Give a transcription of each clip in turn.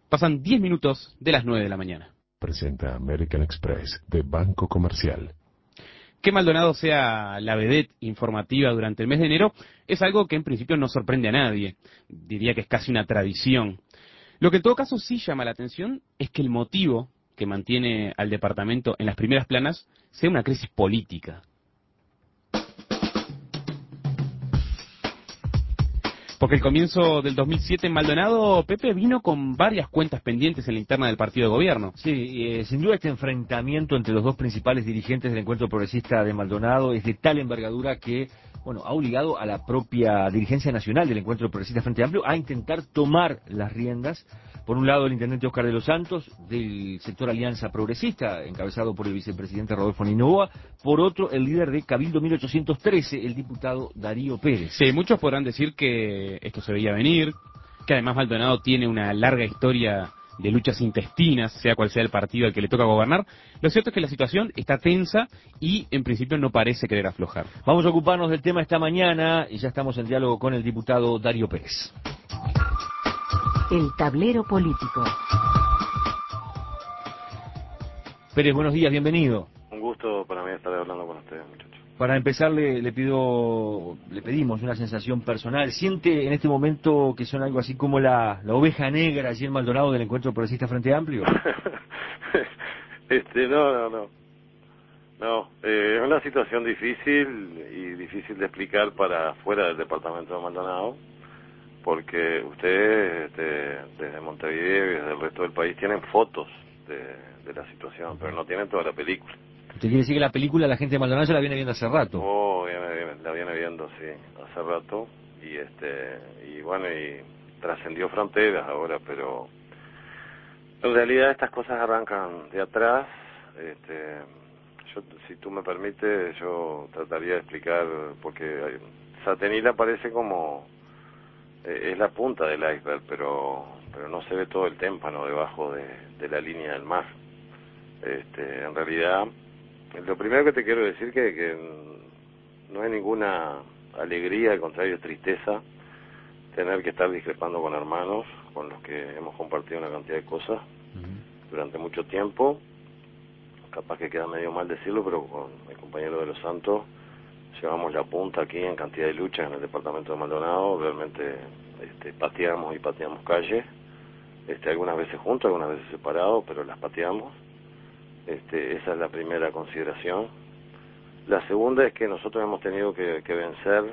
Pasan 10 minutos de las 9 de la mañana. Presenta American Express de Banco Comercial. Que Maldonado sea la vedette informativa durante el mes de enero es algo que en principio no sorprende a nadie. Diría que es casi una tradición. Lo que en todo caso sí llama la atención es que el motivo que mantiene al departamento en las primeras planas sea una crisis política. Porque el comienzo del 2007 en Maldonado, Pepe, vino con varias cuentas pendientes en la interna del partido de gobierno. Sí, sin duda este enfrentamiento entre los dos principales dirigentes del Encuentro Progresista de Maldonado es de tal envergadura que, ha obligado a la propia dirigencia nacional del Encuentro Progresista Frente Amplio a intentar tomar las riendas. Por un lado, el intendente Oscar de los Santos, del sector Alianza Progresista, encabezado por el vicepresidente Rodolfo Ninoa. Por otro, el líder de Cabildo 1813, el diputado Darío Pérez. Sí, muchos podrán decir que esto se veía venir, que además Maldonado tiene una larga historia de luchas intestinas, sea cual sea el partido al que le toca gobernar. Lo cierto es que la situación está tensa y en principio no parece querer aflojar. Vamos a ocuparnos del tema esta mañana y ya estamos en diálogo con el diputado Darío Pérez. El tablero político. Pérez, buenos días, bienvenido. Un gusto para mí estar hablando con ustedes, muchachos. Para empezar, le pedimos una sensación personal. ¿Siente en este momento que son algo así como la oveja negra allí en Maldonado del Encuentro Progresista Frente Amplio? No, es una situación difícil de explicar para fuera del departamento de Maldonado, porque ustedes desde Montevideo y desde el resto del país tienen fotos de la situación, pero no tienen toda la película. ¿Usted quiere decir que la película la gente de Maldonado ya la viene viendo hace rato? La viene viendo, sí, hace rato, y trascendió fronteras ahora, pero en realidad estas cosas arrancan de atrás. Yo, si tú me permites, yo trataría de explicar, porque Satenila parece como es la punta del iceberg, pero no se ve todo el témpano debajo de la línea del mar. En realidad, lo primero que te quiero decir que no hay ninguna alegría, al contrario, es tristeza tener que estar discrepando con hermanos con los que hemos compartido una cantidad de cosas durante mucho tiempo. Capaz que queda medio mal decirlo, pero con el compañero de los Santos llevamos la punta aquí en cantidad de luchas en el departamento de Maldonado. Realmente pateamos calles, algunas veces juntos, algunas veces separados, pero las pateamos. Esa es la primera consideración. La segunda es que nosotros hemos tenido que vencer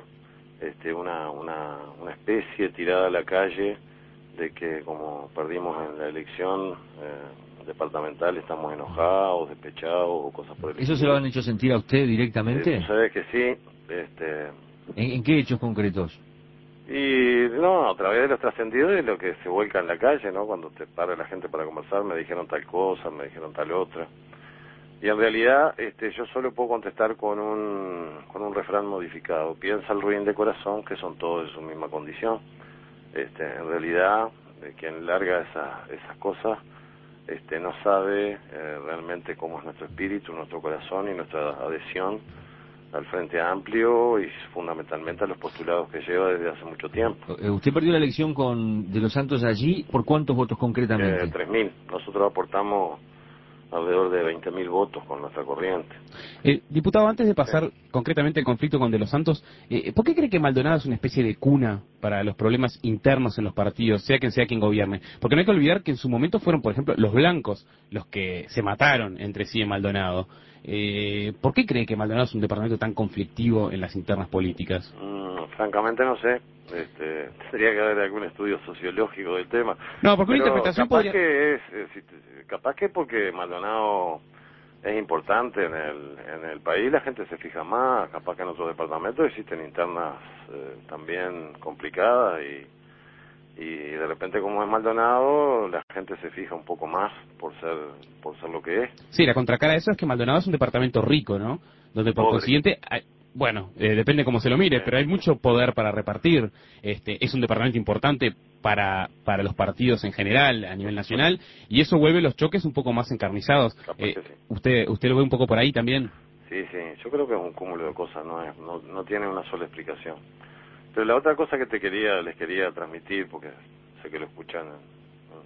una especie tirada a la calle de que como perdimos en la elección departamental estamos enojados, despechados o cosas por el estilo. ¿Eso se lo han hecho sentir a usted directamente? Tú sabes que sí. ¿En qué hechos concretos? Y no, a través de los trascendidos y lo que se vuelca en la calle, ¿no? Cuando te para la gente para conversar, me dijeron tal cosa, me dijeron tal otra. Y en realidad yo solo puedo contestar con un refrán modificado. Piensa el ruin de corazón que son todos de su misma condición. En realidad, quien larga esas cosas no sabe realmente cómo es nuestro espíritu, nuestro corazón y nuestra adhesión al Frente Amplio y fundamentalmente a los postulados que lleva desde hace mucho tiempo. ¿Usted perdió la elección de los Santos allí? ¿Por cuántos votos concretamente? 3.000. Nosotros aportamos alrededor de 20.000 votos con nuestra corriente. Diputado, antes de pasar concretamente el conflicto con De los Santos, ¿por qué cree que Maldonado es una especie de cuna para los problemas internos en los partidos, sea quien gobierne? Porque no hay que olvidar que en su momento fueron, por ejemplo, los blancos los que se mataron entre sí en Maldonado. ¿Por qué cree que Maldonado es un departamento tan conflictivo en las internas políticas? Francamente no sé. Tendría que haber algún estudio sociológico del tema. No, porque una interpretación capaz podría... capaz que porque Maldonado es importante en el país, la gente se fija más. Capaz que en otros departamentos existen internas también complicadas y de repente como es Maldonado la gente se fija un poco más por ser lo que es. Sí, la contracara de eso es que Maldonado es un departamento rico, ¿no? Donde por consiguiente depende cómo se lo mire, pero hay mucho poder para repartir. Es un departamento importante para los partidos en general, a nivel nacional, y eso vuelve los choques un poco más encarnizados. Sí. ¿Usted lo ve un poco por ahí también? Sí, yo creo que es un cúmulo de cosas, no tiene una sola explicación. Pero la otra cosa que les quería transmitir, porque sé que lo escuchan en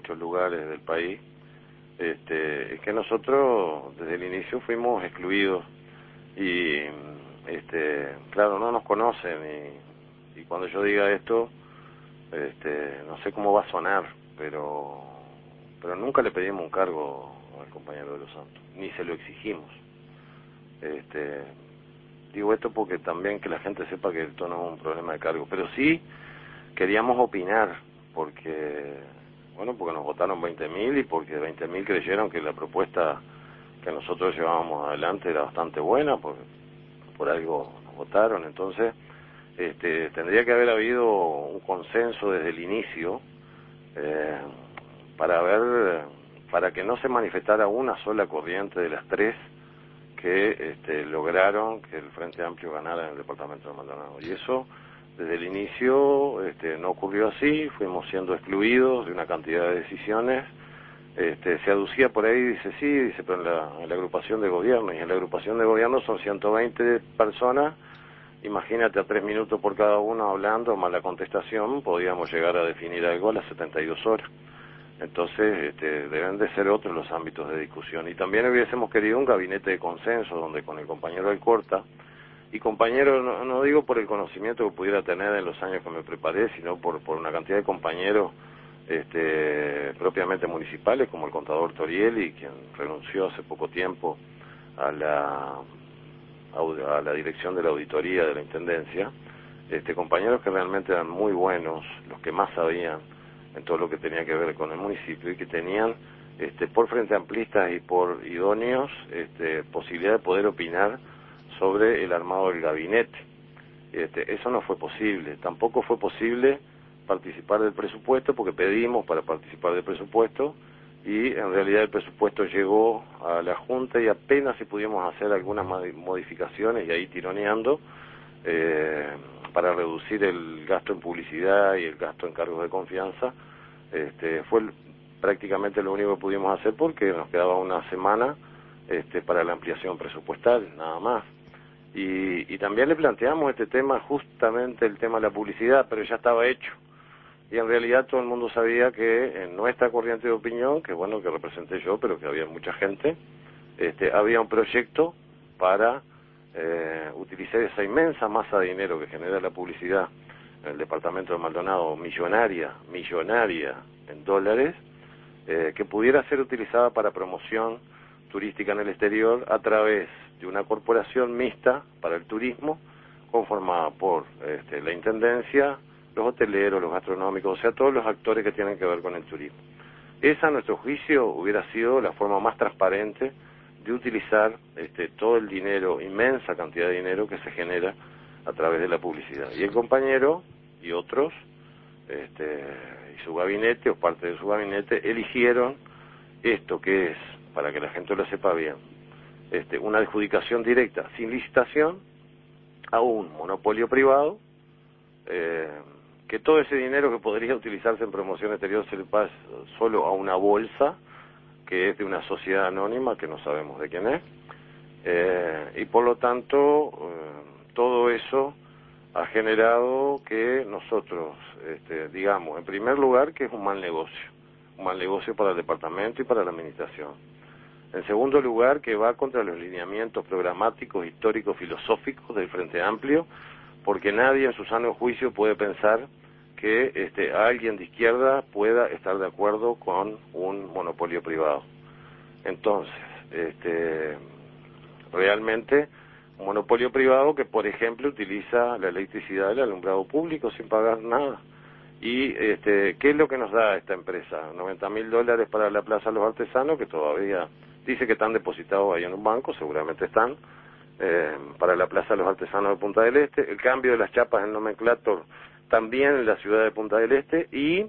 muchos lugares del país, es que nosotros desde el inicio fuimos excluidos y claro, no nos conocen y cuando yo diga esto, no sé cómo va a sonar, pero nunca le pedimos un cargo al compañero de los Santos, ni se lo exigimos. Digo esto porque también que la gente sepa que esto no es un problema de cargo, pero sí queríamos opinar, porque nos votaron 20.000 y porque 20.000 creyeron que la propuesta que nosotros llevábamos adelante era bastante buena, por algo nos votaron. Entonces tendría que haber habido un consenso desde el inicio para que no se manifestara una sola corriente de las tres que lograron que el Frente Amplio ganara en el departamento de Maldonado. Y eso, desde el inicio, no ocurrió así, fuimos siendo excluidos de una cantidad de decisiones. Se aducía por ahí, dice, pero en la agrupación de gobierno, y en la agrupación de gobierno son 120 personas, imagínate a 3 minutos por cada uno hablando, más la contestación, podíamos llegar a definir algo a las 72 horas. Entonces, deben de ser otros los ámbitos de discusión. Y también hubiésemos querido un gabinete de consenso, donde con el compañero Alcorta, y compañero, no digo por el conocimiento que pudiera tener en los años que me preparé, sino por una cantidad de compañeros propiamente municipales, como el contador Torielli, quien renunció hace poco tiempo a la dirección de la auditoría de la Intendencia, compañeros que realmente eran muy buenos, los que más sabían en todo lo que tenía que ver con el municipio y que tenían, por frente amplistas y por idóneos, posibilidad de poder opinar sobre el armado del gabinete. Eso no fue posible. Tampoco fue posible participar del presupuesto, porque pedimos para participar del presupuesto y en realidad el presupuesto llegó a la Junta y apenas si pudimos hacer algunas modificaciones, y ahí tironeando, para reducir el gasto en publicidad y el gasto en cargos de confianza. Fue prácticamente lo único que pudimos hacer, porque nos quedaba una semana para la ampliación presupuestal, nada más. Y también le planteamos este tema, justamente el tema de la publicidad, pero ya estaba hecho. Y en realidad todo el mundo sabía que en nuestra corriente de opinión, que que representé yo, pero que había mucha gente, había un proyecto para utilizar esa inmensa masa de dinero que genera la publicidad en el departamento de Maldonado, millonaria en dólares, que pudiera ser utilizada para promoción turística en el exterior a través de una corporación mixta para el turismo, conformada por la Intendencia, los hoteleros, los gastronómicos, o sea, todos los actores que tienen que ver con el turismo. Esa, a nuestro juicio, hubiera sido la forma más transparente de utilizar todo el dinero, inmensa cantidad de dinero que se genera a través de la publicidad. Y el compañero y otros, y su gabinete, o parte de su gabinete, eligieron esto que es, para que la gente lo sepa bien, una adjudicación directa, sin licitación, a un monopolio privado, que todo ese dinero que podría utilizarse en promoción exterior se le pasa solo a una bolsa, que es de una sociedad anónima, que no sabemos de quién es, y por lo tanto, todo eso ha generado que nosotros, digamos, en primer lugar, que es un mal negocio para el departamento y para la administración. En segundo lugar, que va contra los lineamientos programáticos, históricos, filosóficos del Frente Amplio, porque nadie en su sano juicio puede pensar que alguien de izquierda pueda estar de acuerdo con un monopolio privado. Entonces, realmente un monopolio privado que, por ejemplo, utiliza la electricidad del alumbrado público sin pagar nada. Y ¿qué es lo que nos da esta empresa? $90.000 para la Plaza Los Artesanos, que todavía dice que están depositados ahí en un banco, seguramente están, para la Plaza Los Artesanos de Punta del Este, el cambio de las chapas en nomenclator también en la ciudad de Punta del Este, y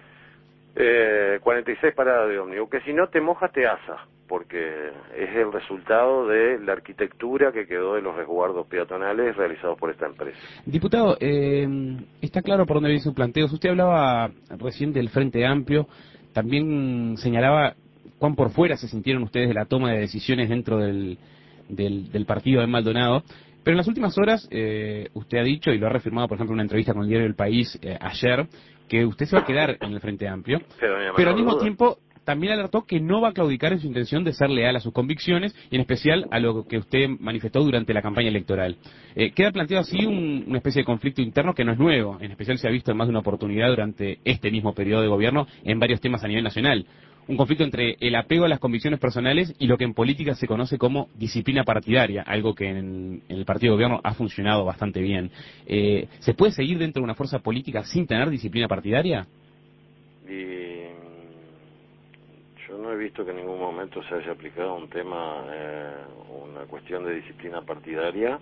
46 paradas de ómnibus, que si no te mojas te asa, porque es el resultado de la arquitectura que quedó de los resguardos peatonales realizados por esta empresa. Diputado, está claro por dónde viene su planteo. Usted hablaba recién del Frente Amplio, también señalaba cuán por fuera se sintieron ustedes de la toma de decisiones dentro del partido de Maldonado. Pero en las últimas horas, usted ha dicho, y lo ha reafirmado, por ejemplo, en una entrevista con el diario El País ayer, que usted se va a quedar en el Frente Amplio, pero al mismo tiempo también alertó que no va a claudicar en su intención de ser leal a sus convicciones y en especial a lo que usted manifestó durante la campaña electoral. Queda planteado así una especie de conflicto interno que no es nuevo, en especial se ha visto en más de una oportunidad durante este mismo periodo de gobierno en varios temas a nivel nacional. Un conflicto entre el apego a las convicciones personales y lo que en política se conoce como disciplina partidaria, algo que en el partido de gobierno ha funcionado bastante bien. ¿Se puede seguir dentro de una fuerza política sin tener disciplina partidaria? Y yo no he visto que en ningún momento se haya aplicado un tema, una cuestión de disciplina partidaria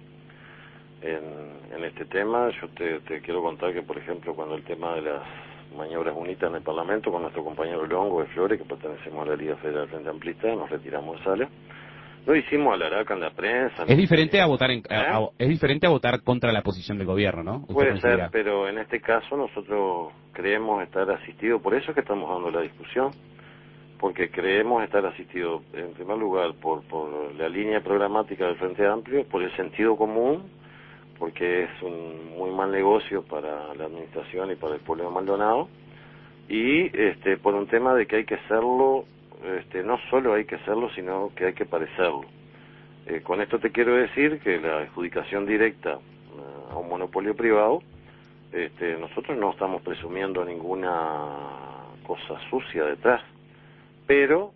en este tema. Yo te quiero contar que, por ejemplo, cuando el tema de las maniobras unitas en el Parlamento, con nuestro compañero Longo de Flores, que pertenecemos a la Liga Federal Frente Amplista, nos retiramos de sala. No hicimos alaraca en la prensa. Es diferente a votar es diferente a votar contra la posición del gobierno, ¿no? Puede ser, pero en este caso nosotros creemos estar asistidos, por eso es que estamos dando la discusión, porque creemos estar asistidos, en primer lugar, por la línea programática del Frente Amplio, por el sentido común, porque es un muy mal negocio para la administración y para el pueblo de Maldonado, y por un tema de que hay que hacerlo, no solo hay que hacerlo, sino que hay que parecerlo. Con esto te quiero decir que la adjudicación directa a un monopolio privado, nosotros no estamos presumiendo ninguna cosa sucia detrás, pero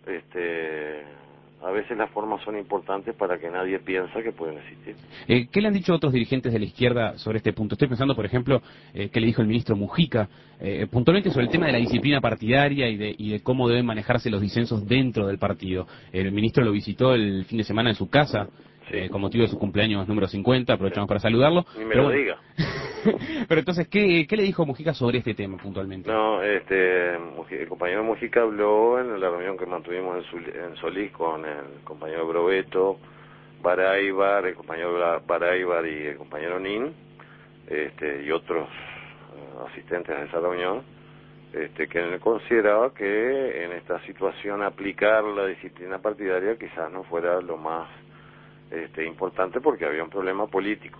a veces las formas son importantes para que nadie piense que pueden existir. ¿Qué le han dicho otros dirigentes de la izquierda sobre este punto? Estoy pensando, por ejemplo, qué le dijo el ministro Mujica, puntualmente sobre el tema de la disciplina partidaria y de cómo deben manejarse los disensos dentro del partido. El ministro lo visitó el fin de semana en su casa, sí, con motivo de su cumpleaños número 50, aprovechamos para saludarlo. Ni me lo diga. Pero entonces, ¿qué le dijo Mujica sobre este tema puntualmente? No, el compañero Mujica habló en la reunión que mantuvimos en Solís con el compañero Brobeto, Baraybar, el compañero Baraybar y el compañero Nin, y otros asistentes a esa reunión, que él consideraba que en esta situación aplicar la disciplina partidaria quizás no fuera lo más importante, porque había un problema político.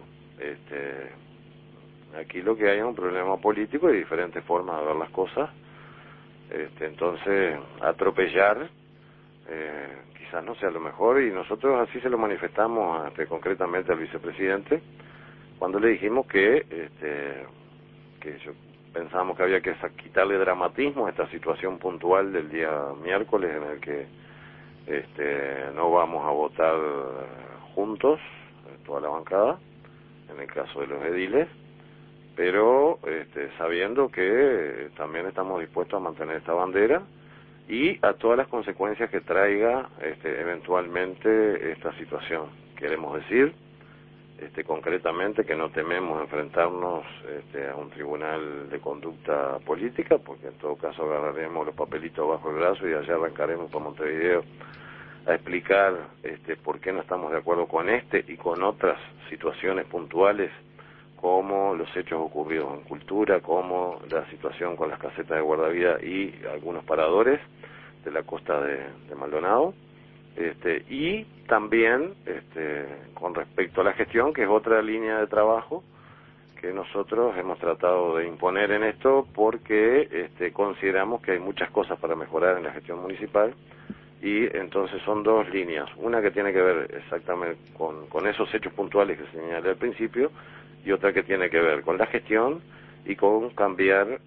Aquí lo que hay es un problema político y diferentes formas de ver las cosas. Entonces, atropellar quizás no sea lo mejor, y nosotros así se lo manifestamos concretamente al vicepresidente cuando le dijimos que yo pensábamos que había que quitarle dramatismo a esta situación puntual del día miércoles, en el que no vamos a votar juntos, toda la bancada, en el caso de los ediles, pero sabiendo que también estamos dispuestos a mantener esta bandera y a todas las consecuencias que traiga eventualmente esta situación. Queremos decir concretamente que no tememos enfrentarnos a un tribunal de conducta política, porque en todo caso agarraremos los papelitos bajo el brazo y allá arrancaremos para Montevideo a explicar por qué no estamos de acuerdo con y con otras situaciones puntuales, como los hechos ocurridos en Cultura, como la situación con las casetas de guardavida y algunos paradores de la costa de Maldonado, y también con respecto a la gestión, que es otra línea de trabajo que nosotros hemos tratado de imponer en esto, porque consideramos que hay muchas cosas para mejorar en la gestión municipal, y entonces son dos líneas, una que tiene que ver exactamente con esos hechos puntuales que señalé al principio, y otra que tiene que ver con la gestión y con cambiar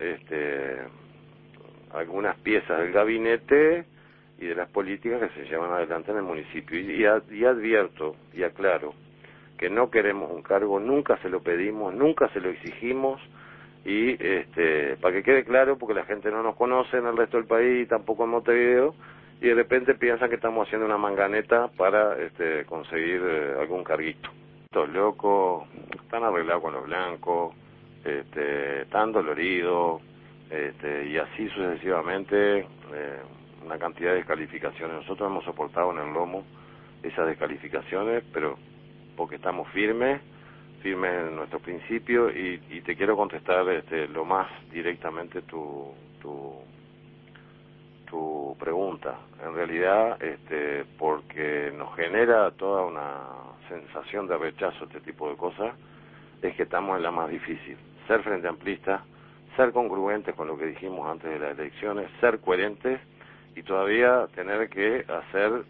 algunas piezas del gabinete y de las políticas que se llevan adelante en el municipio. Y advierto y aclaro que no queremos un cargo, nunca se lo pedimos, nunca se lo exigimos, y para que quede claro, porque la gente no nos conoce en el resto del país, tampoco en Montevideo, y de repente piensan que estamos haciendo una manganeta para conseguir algún carguito. Estos locos están arreglados con los blancos, están doloridos, y así sucesivamente, una cantidad de descalificaciones. Nosotros hemos soportado en el lomo esas descalificaciones, pero porque estamos firmes en nuestro principio, y te quiero contestar lo más directamente tu pregunta. pregunta. En realidad, porque nos genera toda una sensación de rechazo este tipo de cosas, es que estamos en la más difícil. Ser frente amplista, ser congruentes con lo que dijimos antes de las elecciones, ser coherentes y todavía tener que hacer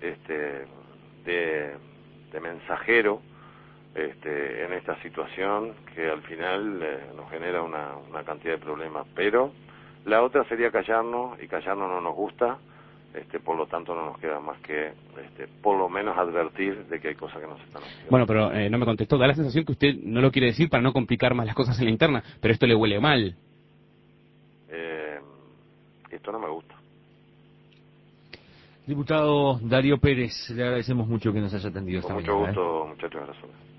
de mensajero en esta situación que al final nos genera una cantidad de problemas. Pero la otra sería callarnos, y callarnos no nos gusta, por lo tanto no nos queda más que por lo menos advertir de que hay cosas que no se están haciendo. Bueno, pero no me contestó. Da la sensación que usted no lo quiere decir para no complicar más las cosas en la interna, pero esto le huele mal. Esto no me gusta. Diputado Darío Pérez, le agradecemos mucho que nos haya atendido esta Con mucho mañana. gusto, muchachos, gracias.